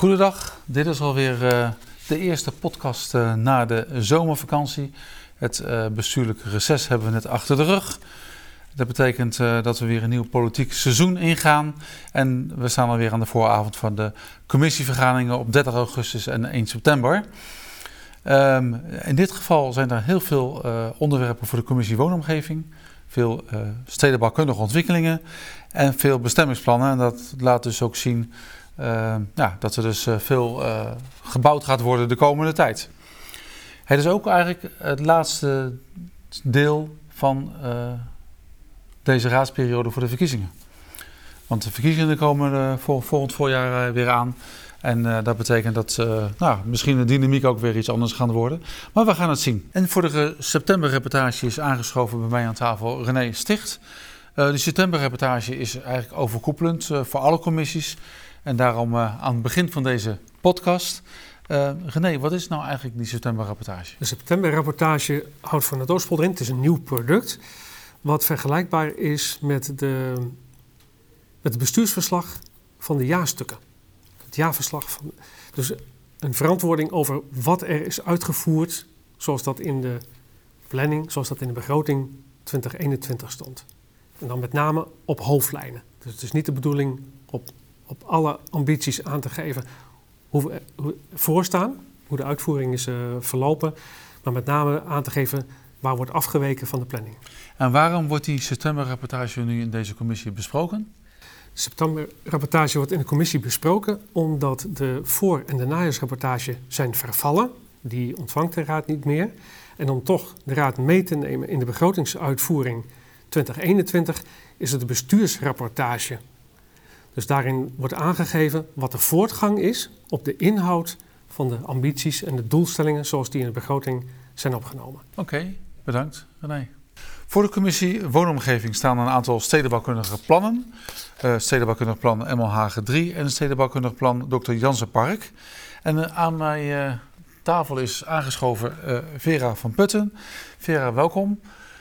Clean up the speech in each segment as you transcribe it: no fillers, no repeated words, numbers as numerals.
Goedendag, dit is alweer de eerste podcast na de zomervakantie. Het bestuurlijke reces hebben we net achter de rug. Dat betekent dat we weer een nieuw politiek seizoen ingaan. En we staan alweer aan de vooravond van de commissievergaderingen op 30 augustus en 1 september. In dit geval zijn er heel veel onderwerpen voor de commissie Woonomgeving. Veel stedenbouwkundige ontwikkelingen en veel bestemmingsplannen. En dat laat dus ook zien dat er dus veel gebouwd gaat worden de komende tijd. Het is ook eigenlijk het laatste deel van deze raadsperiode voor de verkiezingen. Want de verkiezingen komen volgend voorjaar weer aan. En dat betekent dat misschien de dynamiek ook weer iets anders gaat worden. Maar we gaan het zien. En voor de septemberreportage is aangeschoven bij mij aan tafel René Sticht. De septemberreportage is eigenlijk overkoepelend voor alle commissies. En daarom aan het begin van deze podcast. René, wat is nou eigenlijk die septemberrapportage? De septemberrapportage houdt voor Noordoostpolder in. Het is een nieuw product wat vergelijkbaar is met het bestuursverslag van de jaarstukken. Het jaarverslag dus een verantwoording over wat er is uitgevoerd, zoals dat in de planning, zoals dat in de begroting 2021 stond. En dan met name op hoofdlijnen. Dus het is niet de bedoeling op alle ambities aan te geven hoe we voorstaan, hoe de uitvoering is verlopen, maar met name aan te geven waar wordt afgeweken van de planning. En waarom wordt die septemberrapportage nu in deze commissie besproken? De septemberrapportage wordt in de commissie besproken omdat de voor- en de najaarsrapportage zijn vervallen. Die ontvangt de raad niet meer. En om toch de raad mee te nemen in de begrotingsuitvoering 2021 is het de bestuursrapportage. Dus daarin wordt aangegeven wat de voortgang is op de inhoud van de ambities en de doelstellingen zoals die in de begroting zijn opgenomen. Oké, bedankt René. Voor de commissie Woonomgeving staan een aantal stedenbouwkundige plannen. Stedenbouwkundig plan Emmelhagen 3 en stedenbouwkundig plan Dr. Jansenpark. En aan mijn tafel is aangeschoven Vera van Putten. Vera, welkom.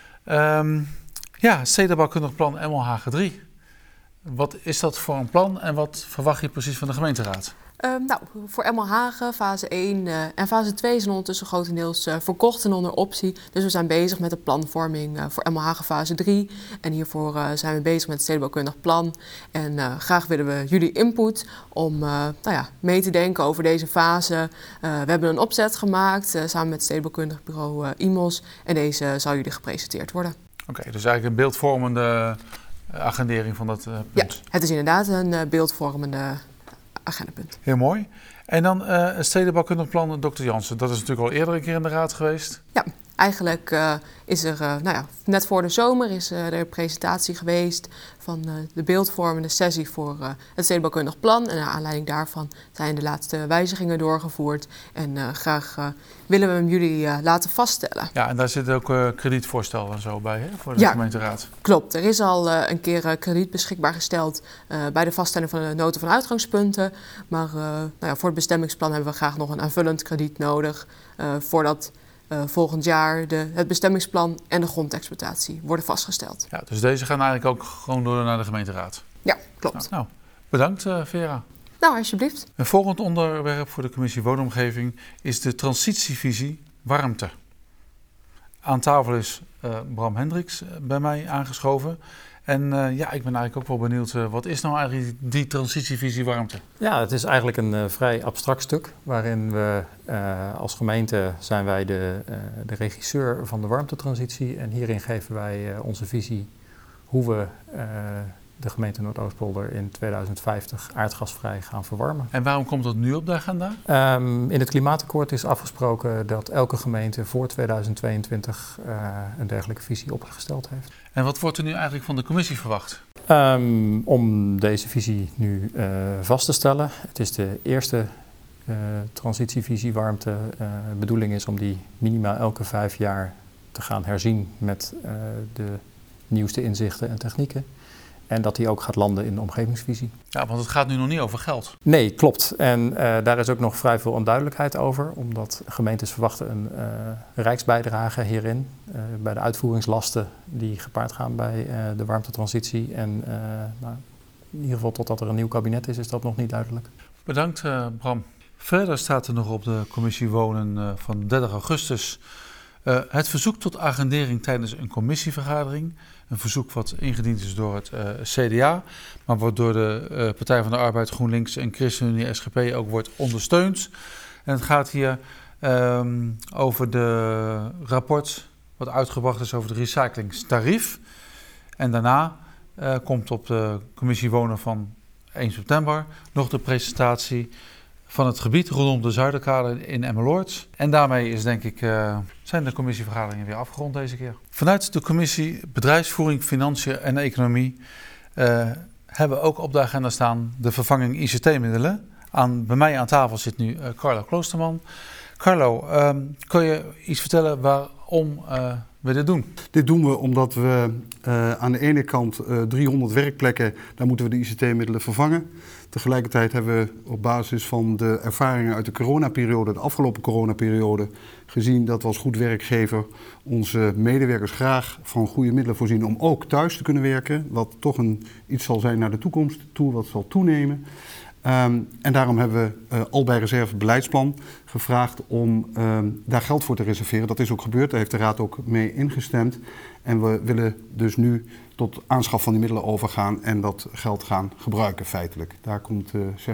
Stedenbouwkundig plan Emmelhagen 3. Wat is dat voor een plan en wat verwacht je precies van de gemeenteraad? Voor Emmelhagen, fase 1 en fase 2 zijn ondertussen grotendeels verkocht en onder optie. Dus we zijn bezig met de planvorming voor Emmelhagen fase 3. En hiervoor zijn we bezig met het stedenbouwkundig plan. En graag willen we jullie input om mee te denken over deze fase. We hebben een opzet gemaakt samen met het stedenbouwkundig bureau IMOS. En deze zal jullie gepresenteerd worden. Oké, dus eigenlijk een beeldvormende agendering van dat punt. Ja, het is inderdaad een beeldvormende agendapunt. Heel mooi. En dan het stedenbouwkundig plan Dr. Jansen. Dat is natuurlijk al eerder een keer in de raad geweest. Ja, eigenlijk is er net voor de zomer is er een presentatie geweest van de beeldvormende sessie voor het stedenbouwkundig plan. En naar aanleiding daarvan zijn de laatste wijzigingen doorgevoerd. En graag willen we hem jullie laten vaststellen. Ja, en daar zit ook kredietvoorstel en zo bij, hè, voor de gemeenteraad. Klopt. Er is al een keer krediet beschikbaar gesteld bij de vaststelling van de noten van uitgangspunten. Maar voor het bestemmingsplan hebben we graag nog een aanvullend krediet nodig voordat volgend jaar het bestemmingsplan en de grondexploitatie worden vastgesteld. Ja, dus deze gaan eigenlijk ook gewoon door naar de gemeenteraad. Ja, klopt. Nou, bedankt Vera. Nou, alsjeblieft. Een volgend onderwerp voor de commissie Woonomgeving is de transitievisie warmte. Aan tafel is Bram Hendricks bij mij aangeschoven. En ik ben eigenlijk ook wel benieuwd, wat is nou eigenlijk die transitievisie warmte? Ja, het is eigenlijk een vrij abstract stuk waarin we als gemeente zijn wij de regisseur van de warmtetransitie. En hierin geven wij onze visie hoe we de gemeente Noordoostpolder in 2050 aardgasvrij gaan verwarmen. En waarom komt dat nu op de agenda? In het klimaatakkoord is afgesproken dat elke gemeente voor 2022 een dergelijke visie opgesteld heeft. En wat wordt er nu eigenlijk van de commissie verwacht? Om deze visie nu vast te stellen. Het is de eerste transitievisie warmte. De bedoeling is om die minimaal elke 5 jaar te gaan herzien met de nieuwste inzichten en technieken. En dat die ook gaat landen in de omgevingsvisie. Ja, want het gaat nu nog niet over geld. Nee, klopt. En daar is ook nog vrij veel onduidelijkheid over. Omdat gemeentes verwachten een rijksbijdrage hierin. Bij de uitvoeringslasten die gepaard gaan bij de warmtetransitie. En in ieder geval totdat er een nieuw kabinet is dat nog niet duidelijk. Bedankt Bram. Verder staat er nog op de commissie Wonen van 30 augustus het verzoek tot agendering tijdens een commissievergadering. Een verzoek wat ingediend is door het CDA, maar wat door de Partij van de Arbeid, GroenLinks en ChristenUnie SGP ook wordt ondersteund. En het gaat hier over de rapport wat uitgebracht is over het recyclingstarief. En daarna komt op de commissie Wonen van 1 september nog de presentatie van het gebied rondom de Zuiderkade in Emmeloord. En daarmee is denk ik, zijn de commissievergaderingen weer afgerond deze keer. Vanuit de commissie Bedrijfsvoering, Financiën en Economie hebben we ook op de agenda staan de vervanging ICT-middelen. Bij mij aan tafel zit nu Carlo Kloosterman. Carlo, kun je iets vertellen waarom we dit doen? Dit doen we omdat we aan de ene kant 300 werkplekken, daar moeten we de ICT-middelen vervangen. Tegelijkertijd hebben we op basis van de ervaringen uit de coronaperiode, de afgelopen coronaperiode, gezien dat we als goed werkgever onze medewerkers graag van goede middelen voorzien om ook thuis te kunnen werken. Wat toch iets zal zijn naar de toekomst toe, wat zal toenemen. En daarom hebben we al bij Reserve Beleidsplan gevraagd om daar geld voor te reserveren. Dat is ook gebeurd, daar heeft de Raad ook mee ingestemd. En we willen dus nu tot aanschaf van die middelen overgaan en dat geld gaan gebruiken feitelijk. Daar komt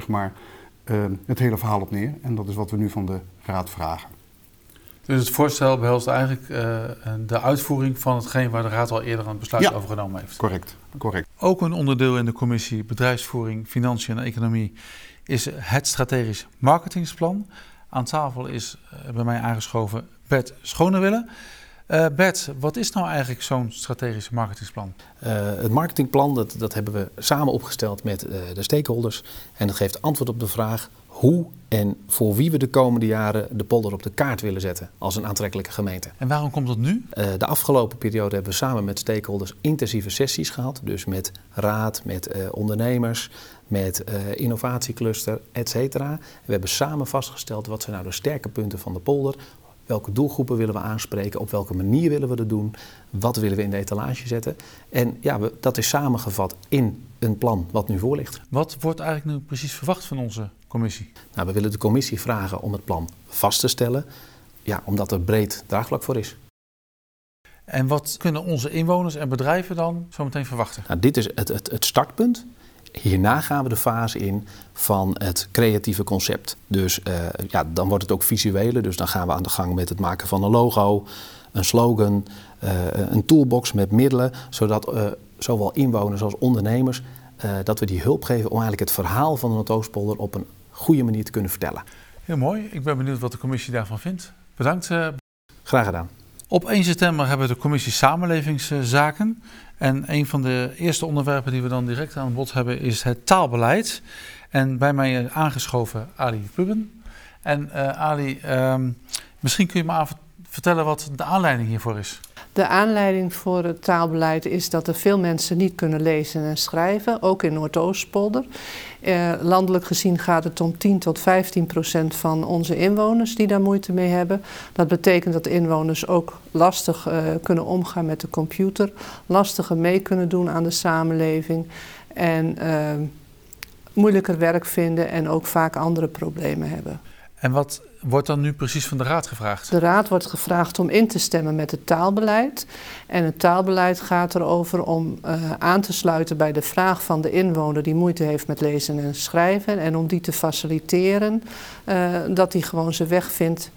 het hele verhaal op neer en dat is wat we nu van de Raad vragen. Dus het voorstel behelst eigenlijk de uitvoering van hetgeen waar de Raad al eerder een besluit over genomen heeft. Correct. Ook een onderdeel in de commissie Bedrijfsvoering, Financiën en Economie is het strategisch marketingsplan. Aan tafel is bij mij aangeschoven Bert Schonewille. Bert, wat is nou eigenlijk zo'n strategisch marketingsplan? Het marketingplan dat hebben we samen opgesteld met de stakeholders. En dat geeft antwoord op de vraag hoe en voor wie we de komende jaren de polder op de kaart willen zetten als een aantrekkelijke gemeente. En waarom komt dat nu? De afgelopen periode hebben we samen met stakeholders intensieve sessies gehad. Dus met raad, met ondernemers, met innovatiecluster, et cetera. We hebben samen vastgesteld wat zijn nou de sterke punten van de polder. Welke doelgroepen willen we aanspreken? Op welke manier willen we dat doen? Wat willen we in de etalage zetten? En ja, dat is samengevat in een plan wat nu voor ligt. Wat wordt eigenlijk nu precies verwacht van onze commissie? Nou, we willen de commissie vragen om het plan vast te stellen. Ja, omdat er breed draagvlak voor is. En wat kunnen onze inwoners en bedrijven dan zo meteen verwachten? Nou, dit is het startpunt. Hierna gaan we de fase in van het creatieve concept. Dus dan wordt het ook visuele. Dus dan gaan we aan de gang met het maken van een logo, een slogan, een toolbox met middelen. Zodat zowel inwoners als ondernemers, dat we die hulp geven om eigenlijk het verhaal van de Noordoostpolder op een goede manier te kunnen vertellen. Heel mooi. Ik ben benieuwd wat de commissie daarvan vindt. Bedankt. Graag gedaan. Op 1 september hebben we de commissie Samenlevingszaken. En een van de eerste onderwerpen die we dan direct aan bod hebben is het taalbeleid. En bij mij is aangeschoven Ali Puben. En Ali, misschien kun je me vertellen wat de aanleiding hiervoor is. De aanleiding voor het taalbeleid is dat er veel mensen niet kunnen lezen en schrijven, ook in Noordoostpolder. Landelijk gezien gaat het om 10 tot 15% van onze inwoners die daar moeite mee hebben. Dat betekent dat inwoners ook lastig kunnen omgaan met de computer, lastiger mee kunnen doen aan de samenleving en moeilijker werk vinden en ook vaak andere problemen hebben. En wat wordt dan nu precies van de Raad gevraagd? De Raad wordt gevraagd om in te stemmen met het taalbeleid. En het taalbeleid gaat erover om aan te sluiten bij de vraag van de inwoner die moeite heeft met lezen en schrijven. En om die te faciliteren, dat hij gewoon zijn weg vindt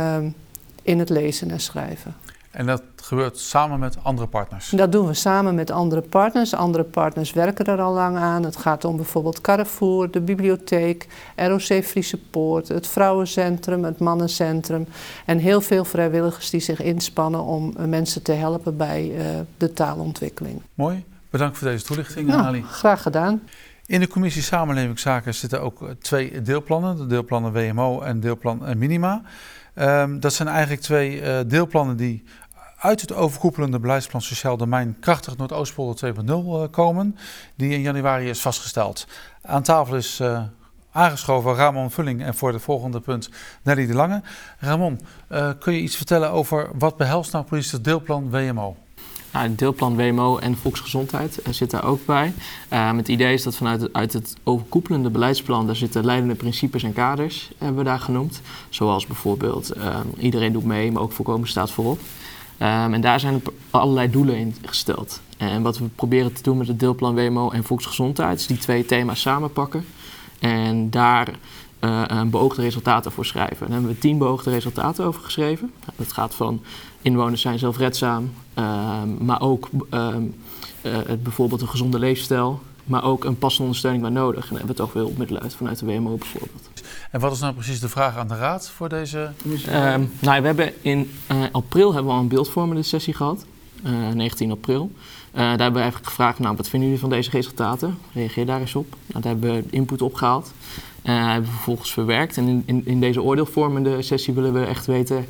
in het lezen en schrijven. En dat gebeurt samen met andere partners? Dat doen we samen met andere partners. Andere partners werken er al lang aan. Het gaat om bijvoorbeeld Carrefour, de bibliotheek, ROC Friese Poort, het vrouwencentrum, het mannencentrum. En heel veel vrijwilligers die zich inspannen om mensen te helpen bij de taalontwikkeling. Mooi. Bedankt voor deze toelichting, Ali. Graag gedaan. In de commissie Samenlevingszaken zitten ook 2 deelplannen. De deelplannen WMO en deelplan Minima. Dat zijn eigenlijk 2 deelplannen die uit het overkoepelende beleidsplan Sociaal Domein Krachtig Noordoostpolder 2.0 komen, die in januari is vastgesteld. Aan tafel is aangeschoven Ramon Vulling en voor het volgende punt Nelly de Lange. Ramon, kun je iets vertellen over wat behelst nou precies het deelplan WMO? Het deelplan WMO en volksgezondheid zit daar ook bij. Het idee is dat uit het overkoepelende beleidsplan, daar zitten leidende principes en kaders, hebben we daar genoemd. Zoals bijvoorbeeld iedereen doet mee, maar ook voorkomen staat voorop. En daar zijn allerlei doelen in gesteld. En wat we proberen te doen met het deelplan WMO en volksgezondheid is die 2 thema's samenpakken. En daar beoogde resultaten voor schrijven. Daar hebben we 10 beoogde resultaten over geschreven. Dat gaat van inwoners zijn zelfredzaam, maar ook bijvoorbeeld een gezonde leefstijl, maar ook een passende ondersteuning waar nodig. En daar hebben we toch veel middelen uit vanuit de WMO bijvoorbeeld. En wat is nou precies de vraag aan de Raad voor deze commissie? We hebben in april hebben we al een beeldvormende sessie gehad, 19 april. Daar hebben we eigenlijk gevraagd, wat vinden jullie van deze resultaten? Reageer daar eens op. Daar hebben we input opgehaald. Hebben we vervolgens verwerkt. En in deze oordeelvormende sessie willen we echt weten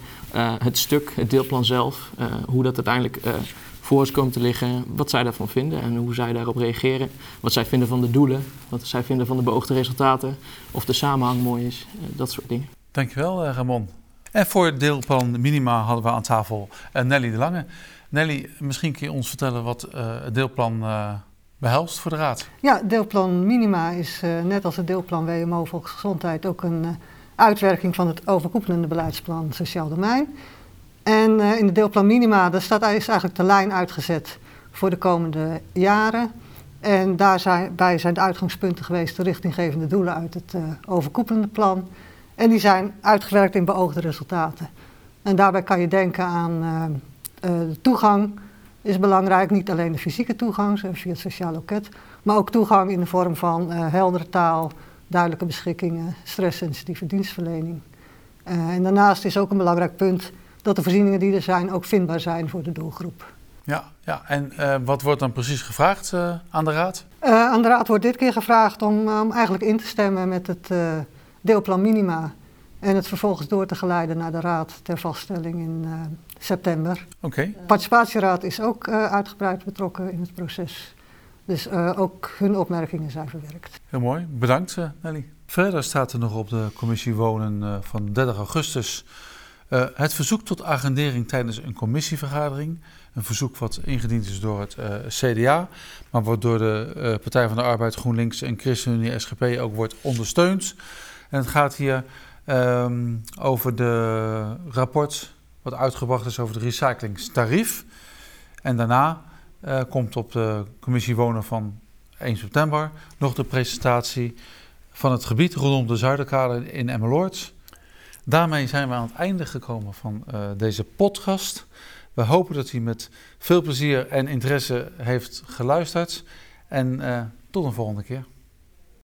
het deelplan zelf, hoe dat uiteindelijk voor ons komt te liggen, wat zij daarvan vinden en hoe zij daarop reageren. Wat zij vinden van de doelen, wat zij vinden van de beoogde resultaten, of de samenhang mooi is, dat soort dingen. Dankjewel, Ramon. En voor het deelplan Minima hadden we aan tafel Nelly de Lange. Nelly, misschien kun je ons vertellen wat het deelplan behelst voor de Raad. Ja, het deelplan Minima is net als het deelplan WMO Volksgezondheid ook een uitwerking van het overkoepelende beleidsplan Sociaal Domein. En in het deelplan Minima is eigenlijk de lijn uitgezet voor de komende jaren. En daarbij zijn de uitgangspunten geweest de richtinggevende doelen uit het overkoepelende plan. En die zijn uitgewerkt in beoogde resultaten. En daarbij kan je denken aan de toegang is belangrijk. Niet alleen de fysieke toegang, via het sociaal loket, maar ook toegang in de vorm van heldere taal, duidelijke beschikkingen, stresssensitieve dienstverlening. En daarnaast is ook een belangrijk punt dat de voorzieningen die er zijn ook vindbaar zijn voor de doelgroep. Ja. En wat wordt dan precies gevraagd aan de Raad? Aan de Raad wordt dit keer gevraagd om eigenlijk in te stemmen met het deelplan Minima en het vervolgens door te geleiden naar de Raad ter vaststelling in september. Oké. De Participatieraad is ook uitgebreid betrokken in het proces. Dus ook hun opmerkingen zijn verwerkt. Heel mooi, bedankt Nelly. Verder staat er nog op de commissie Wonen van 30 augustus... het verzoek tot agendering tijdens een commissievergadering. Een verzoek wat ingediend is door het CDA, maar wat door de Partij van de Arbeid, GroenLinks en ChristenUnie SGP ook wordt ondersteund. En het gaat hier over de rapport wat uitgebracht is over het recyclingstarief. En daarna komt op de commissie Wonen van 1 september nog de presentatie van het gebied rondom de Zuiderkade in Emmeloord. Daarmee zijn we aan het einde gekomen van deze podcast. We hopen dat u met veel plezier en interesse heeft geluisterd. En tot een volgende keer.